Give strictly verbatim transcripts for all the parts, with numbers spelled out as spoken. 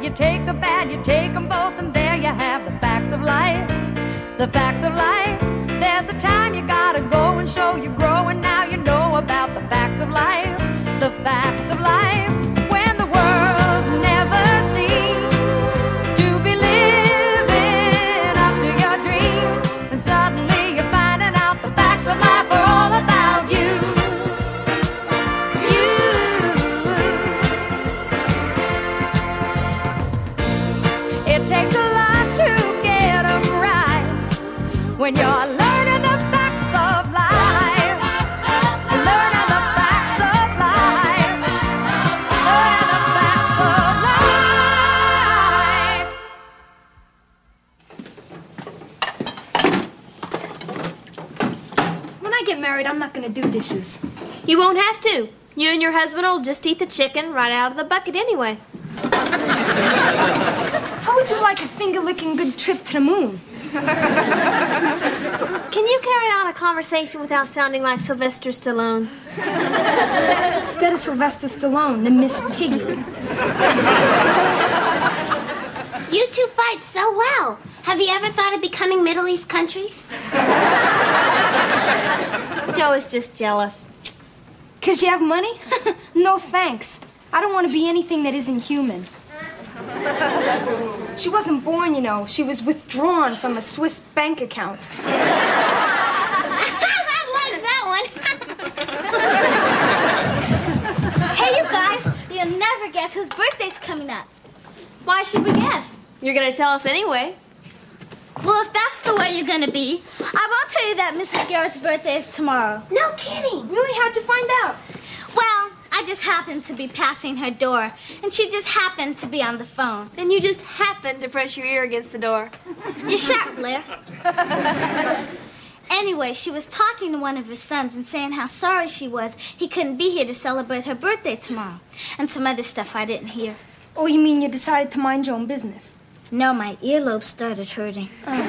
you take the bad, you take them both, and there you have the facts of life. The facts of life. There's a time you gotta go and show you grow, and now you know about the facts of life. The facts of life. When the world never seems to be living up to your dreams, and suddenly you're finding out the facts of life are all about you. You. It takes a lot to get them right when you're learning the facts of life. Learning the facts of life. Learning the facts of life. When I get married, I'm not gonna do dishes. You won't have to. You and your husband will just eat the chicken right out of the bucket anyway. How would you like a finger-licking good trip to the moon? Can you carry on a conversation without sounding like Sylvester Stallone? Better Sylvester Stallone than Miss Piggy. You two fight so well. Have you ever thought of becoming Middle East countries? Joe is just jealous. Cause you have money? No thanks. I don't want to be anything that isn't human. She wasn't born, you know. She was withdrawn from a Swiss bank account. I like that one. Hey, you guys, you'll never guess whose birthday's coming up. Why should we guess? You're gonna tell us anyway. Well, if that's the way you're gonna be, I won't tell you that Missus Garrett's birthday is tomorrow. No kidding. Really? How'd you find out? Well, I just happened to be passing her door, and she just happened to be on the phone. And you just happened to press your ear against the door. You're sharp, Blair. Anyway, she was talking to one of her sons and saying how sorry she was he couldn't be here to celebrate her birthday tomorrow, and some other stuff I didn't hear. Oh, you mean you decided to mind your own business? No, my earlobe started hurting.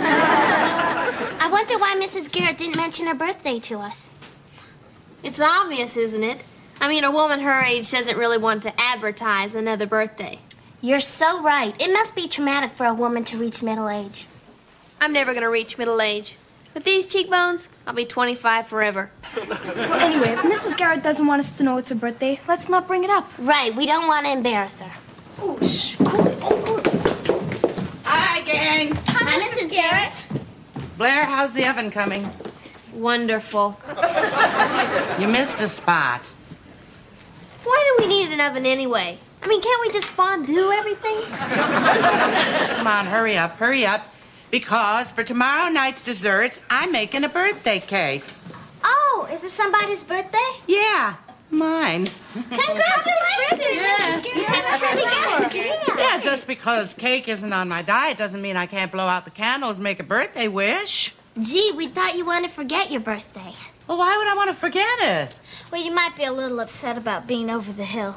I wonder why Missus Garrett didn't mention her birthday to us. It's obvious, isn't it? I mean, a woman her age doesn't really want to advertise another birthday. You're so right. It must be traumatic for a woman to reach middle age. I'm never gonna reach middle age. With these cheekbones, I'll be twenty-five forever. Well, anyway, if Missus Garrett doesn't want us to know it's her birthday, let's not bring it up. Right, we don't want to embarrass her. Oh, shh, cool it. Oh, cool it. Hi, gang. Hi, Missus Garrett. Blair, how's the oven coming? Wonderful. You missed a spot. Why do we need an oven anyway? I mean, can't we just fondue everything? Come on, hurry up, hurry up. Because for tomorrow night's dessert, I'm making a birthday cake. Oh, is it somebody's birthday? Yeah, mine. Congratulations! Yeah. Yeah. Yeah, just because cake isn't on my diet doesn't mean I can't blow out the candles and make a birthday wish. Gee, we thought you wanted to forget your birthday. Well, why would I want to forget it? Well, you might be a little upset about being over the hill.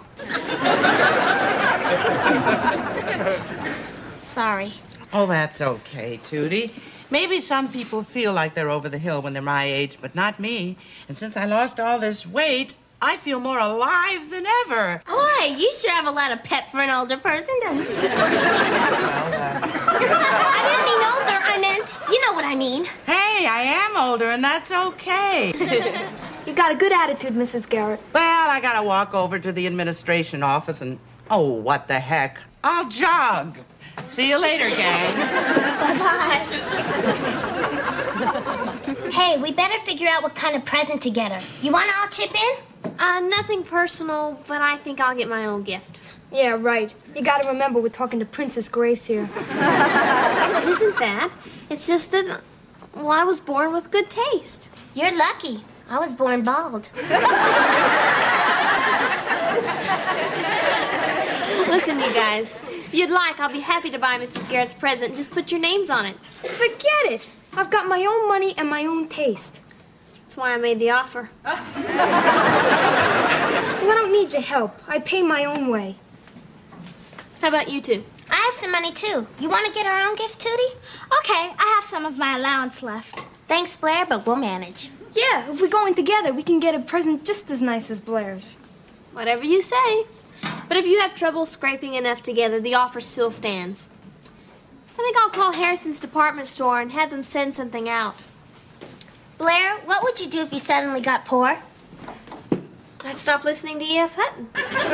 Sorry. Oh, that's okay, Tootie. Maybe some people feel like they're over the hill when they're my age, but not me. And since I lost all this weight, I feel more alive than ever. Boy, you sure have a lot of pep for an older person, don't you? Well, uh... I didn't mean older, I meant, you know what I mean. Hey, I am older, and that's okay. You got a good attitude, Missus Garrett. Well, I gotta walk over to the administration office and... Oh, what the heck. I'll jog. See you later, gang. Bye-bye. Hey, we better figure out what kind of present to get her. You want to all chip in? Uh, nothing personal, but I think I'll get my own gift. Yeah, right. You gotta remember we're talking to Princess Grace here. It isn't that. It's just that, well, I was born with good taste. You're lucky. I was born bald. Listen, you guys. If you'd like, I'll be happy to buy Missus Garrett's present and just put your names on it. Forget it. I've got my own money and my own taste. That's why I made the offer. Well, I don't need your help. I pay my own way. How about you two? I have some money, too. You want to get our own gift, Tootie? Okay, I have some of my allowance left. Thanks, Blair, but we'll manage. Yeah, if we go in together, we can get a present just as nice as Blair's. Whatever you say. But if you have trouble scraping enough together, the offer still stands. I think I'll call Harrison's department store and have them send something out. Blair, what would you do if you suddenly got poor? I'd stop listening to E F Hutton.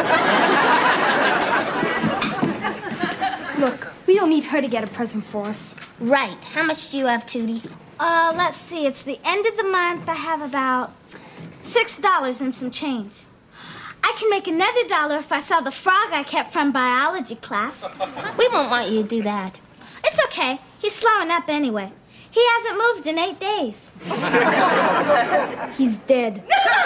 Look, we don't need her to get a present for us. Right. How much do you have, Tootie? Uh, let's see. It's the end of the month. I have about six dollars and some change. I can make another dollar if I sell the frog I kept from biology class. We won't want you to do that. It's okay. He's slowing up anyway. He hasn't moved in eight days. He's dead.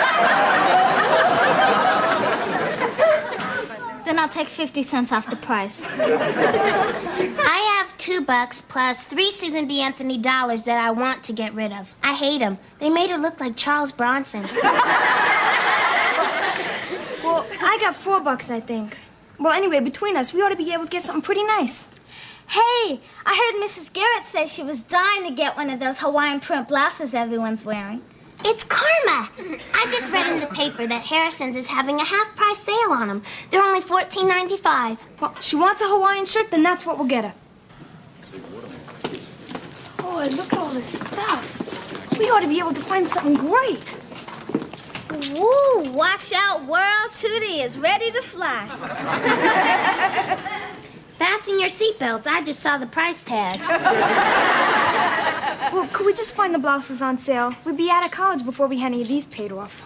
Then I'll take fifty cents off the price. I have two bucks plus three Susan B. Anthony dollars that I want to get rid of. I hate them. They made her look like Charles Bronson. Well, I got four bucks, I think. Well, anyway, between us, we ought to be able to get something pretty nice. Hey, I heard Missus Garrett say she was dying to get one of those Hawaiian print blouses everyone's wearing. It's karma. I just read in the paper that Harrison's is having a half-price sale on them. They're only fourteen ninety-five. Well, she wants a Hawaiian shirt, then that's what we'll get her. Oh, look at all this stuff. We ought to be able to find something great. Woo, watch out, world. Tootie is ready to fly. Fasten your seatbelts. I just saw the price tag. Well, could we just find the blouses on sale? We'd be out of college before we had any of these paid off.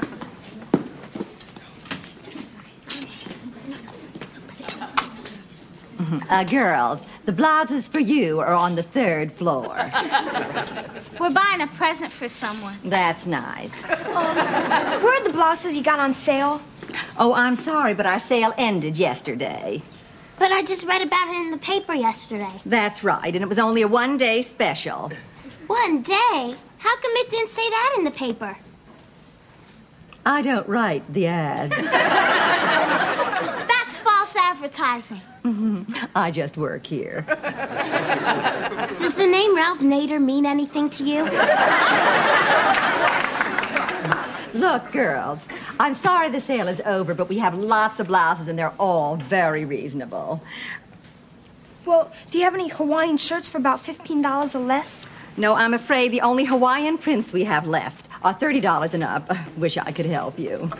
Uh, girls, the blouses for you are on the third floor. We're buying a present for someone. That's nice. Where are the blouses you got on sale? Oh, I'm sorry, but our sale ended yesterday. But I just read about it in the paper yesterday. That's right, and it was only a one-day special. One day? How come it didn't say that in the paper? I don't write the ads. That's false advertising. I just work here. Does the name Ralph Nader mean anything to you? Look, girls, I'm sorry the sale is over, but we have lots of blouses, and they're all very reasonable. Well, do you have any Hawaiian shirts for about fifteen dollars or less? No, I'm afraid the only Hawaiian prints we have left are thirty dollars and up. Wish I could help you.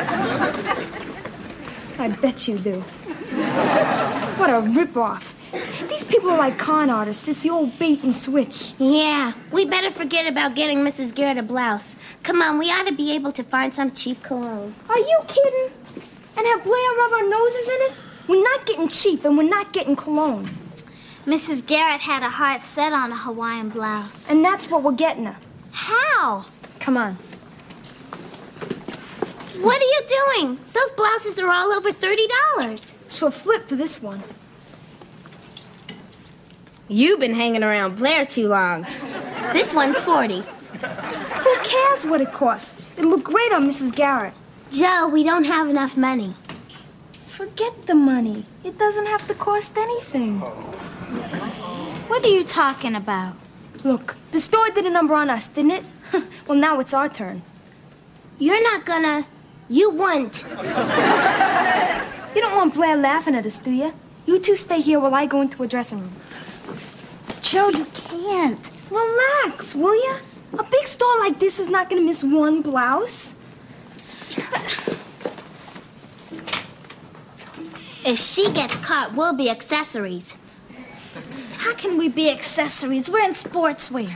I bet you do. What a ripoff. These people are like con artists. It's the old bait and switch. Yeah, we better forget about getting Missus Garrett a blouse. Come on, we ought to be able to find some cheap cologne. Are you kidding? And have Blair rub our noses in it? We're not getting cheap, and we're not getting cologne. Missus Garrett had a heart set on a Hawaiian blouse. And that's what we're getting her. How? Come on. What are you doing? Those blouses are all over thirty dollars. She'll flip for this one. You've been hanging around Blair too long. This one's forty. Who cares what it costs? It'll look great on Missus Garrett. Joe, we don't have enough money. Forget the money. It doesn't have to cost anything. What are you talking about? Look, the store did a number on us, didn't it? Well, now it's our turn. You're not gonna... You wouldn't. You don't want Blair laughing at us, do you? You two stay here while I go into a dressing room. Joe, you can't. Relax, will you? A big store like this is not going to miss one blouse. If she gets caught, we'll be accessories. How can we be accessories? We're in sportswear.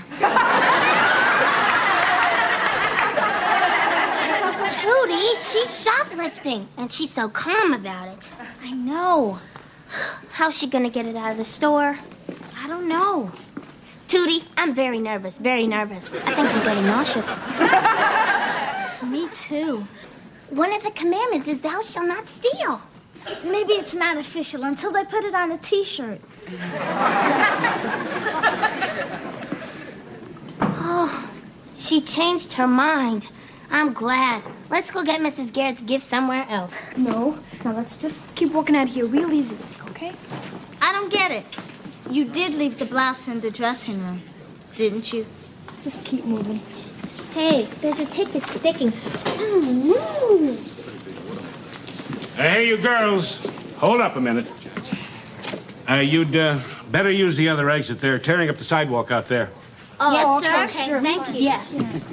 Tootie, she's shoplifting, and she's so calm about it. I know. How's she gonna get it out of the store? I don't know. Tootie, I'm very nervous, very nervous. I think I'm getting nauseous. Me too. One of the commandments is thou shalt not steal. Maybe it's not official until they put it on a T-shirt. Oh, she changed her mind. I'm glad. Let's go get Missus Garrett's gift somewhere else. No. Now let's just keep walking out here real easy, okay? I don't get it. You did leave the blouse in the dressing room, didn't you? Just keep moving. Hey, there's a ticket sticking. Oh, no. Hey, you girls, hold up a minute. Uh, you'd uh, better use the other exit. They're tearing up the sidewalk out there. Oh, yes, sir. okay, Okay, sure. thank you. Yes.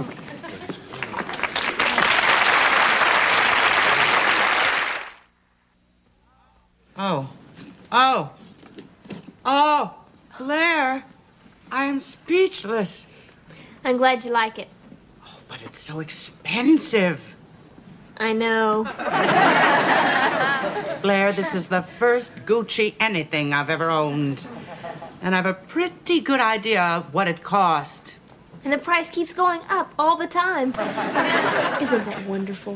Oh. Oh. Oh. Blair, I am speechless. I'm glad you like it. Oh, but it's so expensive. I know. Blair, this is the first Gucci anything I've ever owned. And I've a pretty good idea what it cost. And the price keeps going up all the time. Isn't that wonderful?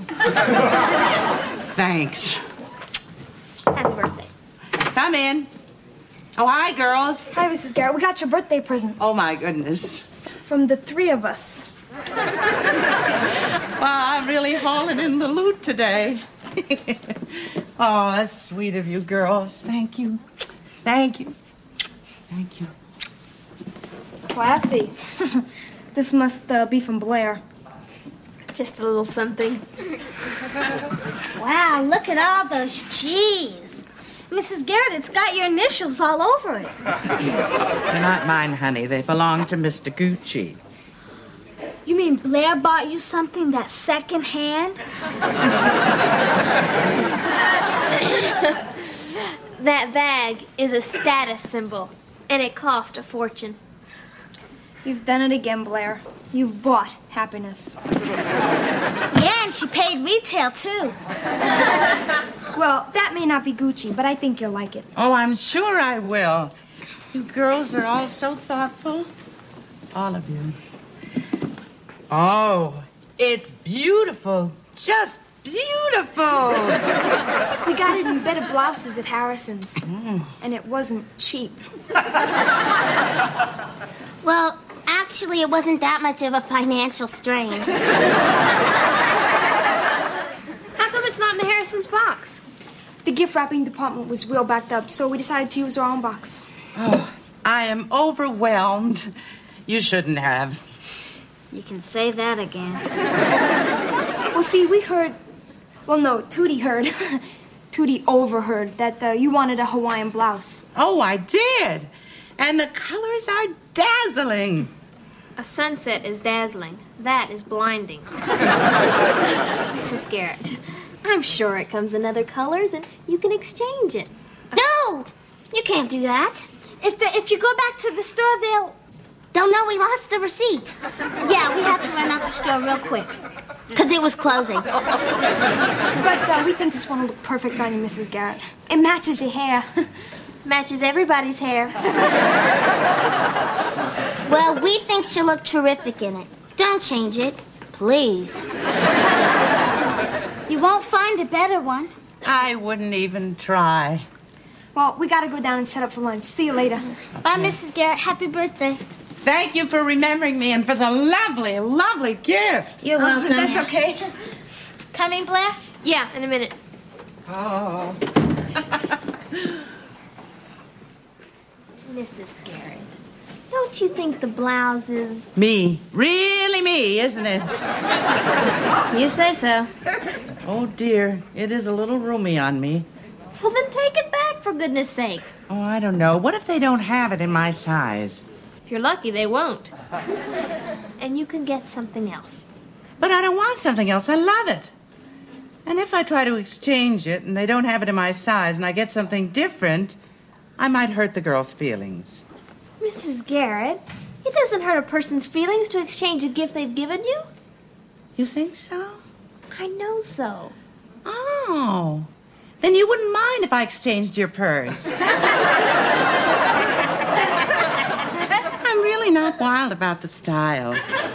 Thanks. Happy birthday. Come in. Oh, hi, girls. Hi, Missus Garrett. We got your birthday present Oh, my goodness. from the three of us. Well, I'm really hauling in the loot today. Oh, that's sweet of you, girls. Thank you. Thank you. Thank you. Classy. This must uh, be from Blair. Just a little something. Wow, look at all those G's. Missus Garrett, it's got your initials all over it. They're not mine, honey. They belong to Mister Gucci. You mean Blair bought you something that's secondhand? That bag is a status symbol, and it cost a fortune. You've done it again, Blair. You've bought happiness. Yeah, and she paid retail, too. Well, that may not be Gucci, but I think you'll like it. Oh, I'm sure I will. You girls are all so thoughtful. All of you. Oh, it's beautiful. Just beautiful. We got it in better blouses at Harrison's, mm. and it wasn't cheap. Well, actually, it wasn't that much of a financial strain. How come it's not in the Harrison's box? The gift wrapping department was real backed up, so we decided to use our own box. Oh, I am overwhelmed. You shouldn't have. You can say that again. Well, see, we heard... Well, no, Tootie heard. Tootie overheard that uh, you wanted a Hawaiian blouse. Oh, I did. And the colors are dazzling. A sunset is dazzling. That is blinding. Missus Garrett, I'm sure it comes in other colors, and you can exchange it. No! You can't do that. If, the, if you go back to the store, they'll... They'll know we lost the receipt. Yeah, we had to run out the store real quick. Because it was closing. But uh, we think this one will look perfect on you, Missus Garrett. It matches your hair. Matches everybody's hair. Well, we think she'll look terrific in it. Don't change it, please. You won't find a better one. I wouldn't even try. Well, we gotta go down and set up for lunch. See you later. Bye, Missus Garrett. Happy birthday. Thank you for remembering me and for the lovely, lovely gift. You're welcome. Uh, that's okay. Coming, Blair? Yeah, in a minute. Oh. Missus Garrett, don't you think the blouse is... Me. Really me, isn't it? You say so. Oh, dear. It is a little roomy on me. Well, then take it back, for goodness sake. Oh, I don't know. What if they don't have it in my size? If you're lucky, they won't. And you can get something else. But I don't want something else. I love it. And if I try to exchange it and they don't have it in my size and I get something different, I might hurt the girls' feelings. Missus Garrett, it doesn't hurt a person's feelings to exchange a gift they've given you. You think so? I know so. Oh. Then you wouldn't mind if I exchanged your purse. I'm really not wild about the style.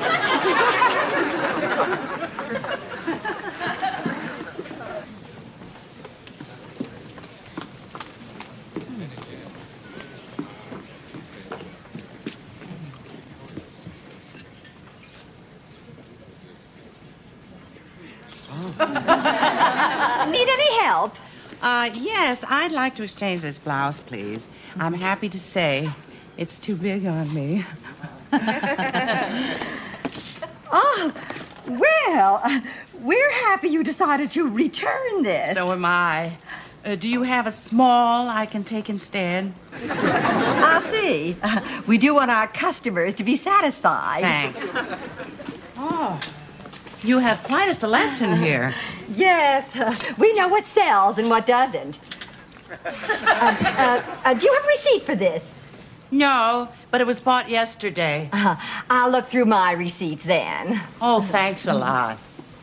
Need any help? Uh, yes, I'd like to exchange this blouse, please. I'm happy to say it's too big on me. Oh, well, we're happy you decided to return this. So am I. Uh, do you have a small I can take instead? I see. Uh, we do want our customers to be satisfied. Thanks. Oh, you have quite a selection here. Yes, uh, we know what sells and what doesn't. Uh, uh, uh, do you have a receipt for this? No, but it was bought yesterday. Uh, I'll look through my receipts then. Oh, thanks a lot.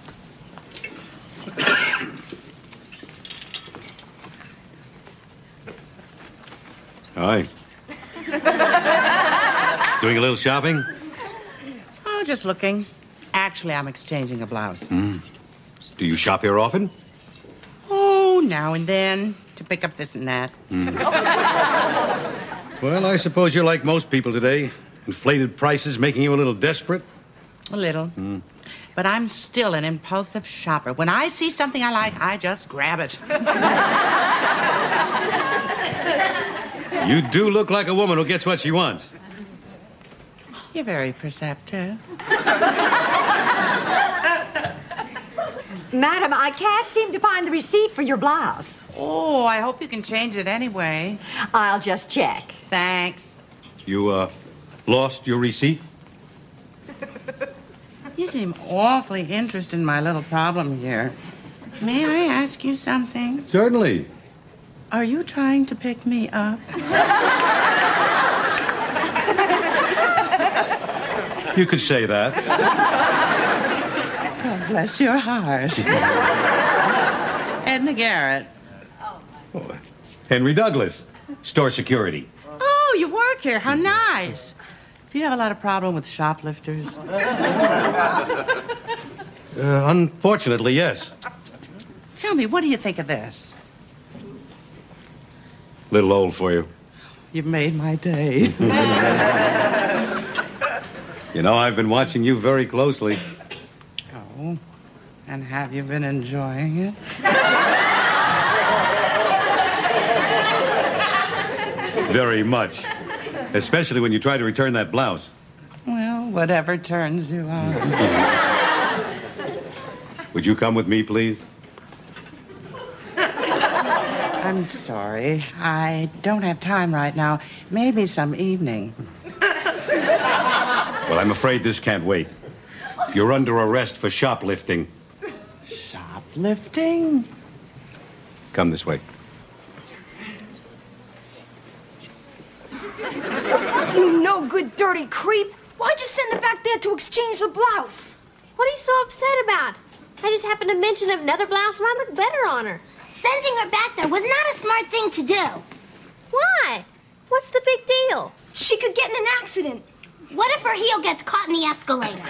Hi. Doing a little shopping? Oh, just looking. Actually, I'm exchanging a blouse. Mm. Do you shop here often? Oh, now and then, to pick up this and that. Mm. Well, I suppose you're like most people today. Inflated prices making you a little desperate? A little. Mm. But I'm still an impulsive shopper. When I see something I like, I just grab it. You do look like a woman who gets what she wants. You're very perceptive. Madam, I can't seem to find the receipt for your blouse. Oh, I hope you can change it anyway. I'll just check. Thanks. You, uh, lost your receipt? You seem awfully interested in my little problem here. May I ask you something? Certainly. Are you trying to pick me up? You could say that. Oh, bless your heart. Edna Garrett. Oh, Henry Douglas, store security. Oh, you work here. How nice. Do you have a lot of problem with shoplifters? Uh, unfortunately, yes. Tell me, what do you think of this? Little old for you. You've made my day. You know, I've been watching you very closely. Oh, and have you been enjoying it? Very much. Especially when you try to return that blouse. Well, whatever turns you on. Would you come with me, please? I'm sorry. I don't have time right now. Maybe some evening. Well, I'm afraid this can't wait. You're under arrest for shoplifting. Shoplifting? Come this way. You no good dirty creep. Why'd you send her back there to exchange the blouse? What are you so upset about? I just happened to mention another blouse might look better on her. Sending her back there was not a smart thing to do. Why? What's the big deal? She could get in an accident. What if her heel gets caught in the escalator?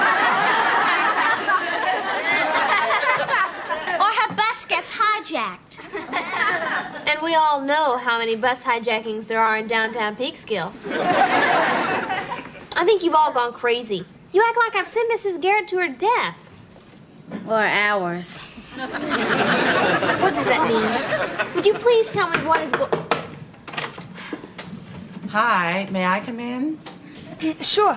Or her bus gets hijacked. And we all know how many bus hijackings there are in downtown Peekskill. I think you've all gone crazy. You act like I've sent Missus Garrett to her death. Or ours. What does that mean? Would you please tell me what is going... Hi, may I come in? Sure.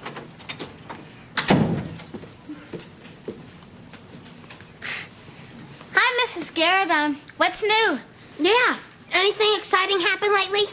Hi, Missus Garrett. Um, what's new? Yeah. Anything exciting happen lately?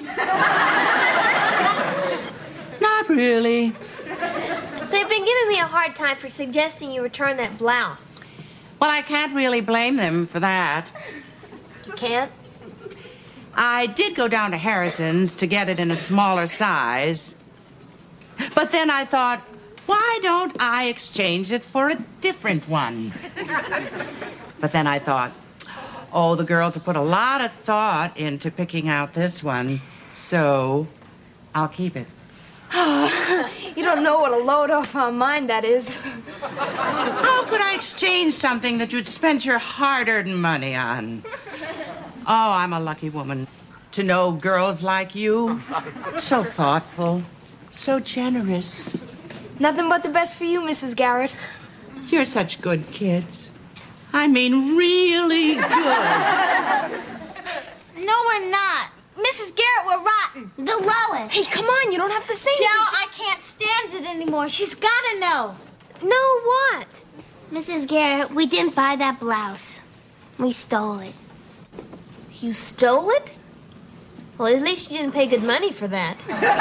Not really. They've been giving me a hard time for suggesting you return that blouse. Well, I can't really blame them for that. You can't? I did go down to Harrison's to get it in a smaller size. But then I thought, why don't I exchange it for a different one? But then I thought, oh, the girls have put a lot of thought into picking out this one, so I'll keep it. You don't know what a load off our mind that is. How could I exchange something that you'd spent your hard-earned money on? Oh, I'm a lucky woman to know girls like you. So thoughtful, so generous. Nothing but the best for you, Missus Garrett. You're such good kids. I mean, really good. No, we're not. Missus Garrett, we're rotten. The lowest. Hey, come on, you don't have to say Joe, anything. I can't stand it anymore. She's gotta know. No, what? Missus Garrett, we didn't buy that blouse. We stole it. You stole it? Well, at least you didn't pay good money for that.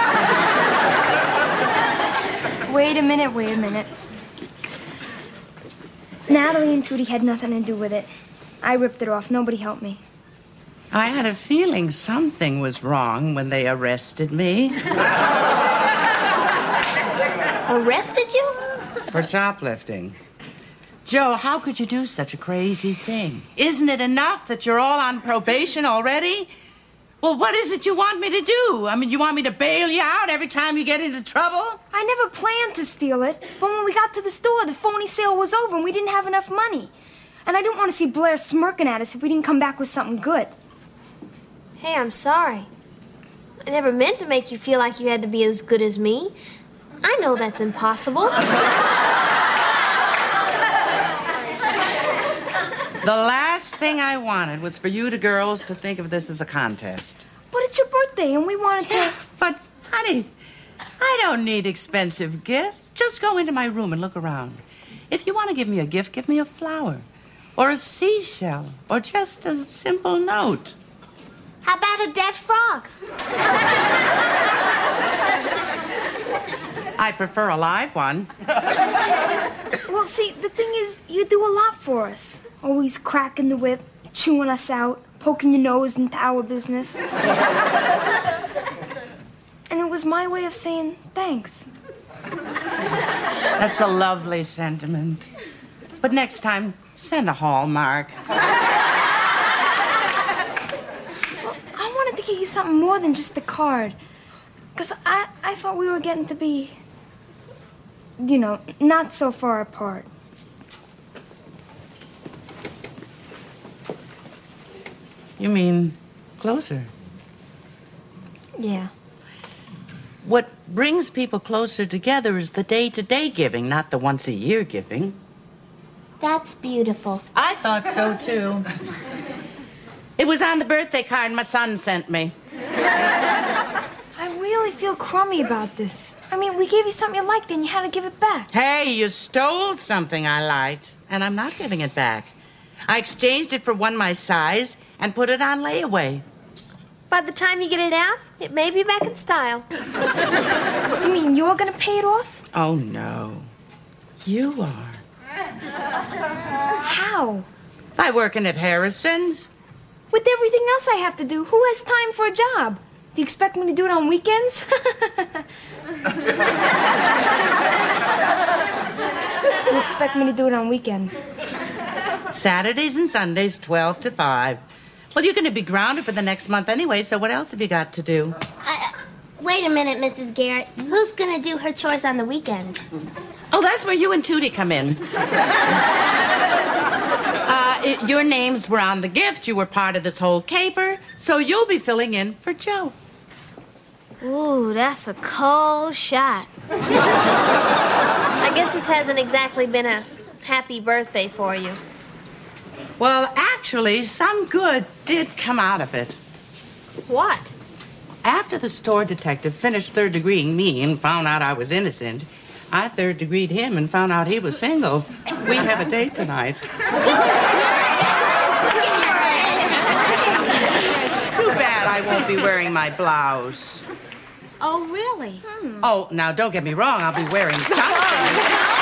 Wait a minute, wait a minute. Natalie and Tootie had nothing to do with it. I ripped it off. Nobody helped me. I had a feeling something was wrong when they arrested me. Arrested you? For shoplifting. Joe, how could you do such a crazy thing? Isn't it enough that you're all on probation already? Well, what is it you want me to do? I mean, you want me to bail you out every time you get into trouble? I never planned to steal it, but when we got to the store, the phony sale was over and we didn't have enough money. And I didn't want to see Blair smirking at us if we didn't come back with something good. Hey, I'm sorry. I never meant to make you feel like you had to be as good as me. I know that's impossible. The last thing I wanted was for you two girls to think of this as a contest. But it's your birthday and we wanted to... But, honey, I don't need expensive gifts. Just go into my room and look around. If you want to give me a gift, give me a flower. Or a seashell. Or just a simple note. How about a dead frog? I prefer a live one. Well, see, the thing is, you do a lot for us. Always cracking the whip, chewing us out, poking your nose into our business. And it was my way of saying thanks. That's a lovely sentiment. But next time, send a Hallmark. Well, I wanted to get you something more than just a card. Because I, I thought we were getting to be, you know, not so far apart. You mean closer? Yeah. What brings people closer together is the day-to-day giving, not the once-a-year giving. That's beautiful. I thought so, too. It was on the birthday card my son sent me. I really feel crummy about this. I mean, we gave you something you liked and you had to give it back. Hey, you stole something I liked, and I'm not giving it back. I exchanged it for one my size and put it on layaway. By the time you get it out, it may be back in style. You mean you're gonna pay it off? Oh, no. You are. How? By working at Harrison's. With everything else I have to do, who has time for a job? Do you expect me to do it on weekends? You expect me to do it on weekends? Saturdays and Sundays, twelve to five. Well, you're going to be grounded for the next month anyway, so what else have you got to do? Uh, wait a minute, Missus Garrett. Who's gonna do her chores on the weekend? Oh, that's where you and Tootie come in. uh, it, your names were on the gift. You were part of this whole caper, so you'll be filling in for Joe. Ooh, that's a cold shot. I guess this hasn't exactly been a happy birthday for you. Well, actually, some good did come out of it. What? After the store detective finished third-degreeing me and found out I was innocent, I third-degreed him and found out he was single. We have a date tonight. Too bad I won't be wearing my blouse. Oh, really? Oh, now, don't get me wrong. I'll be wearing something.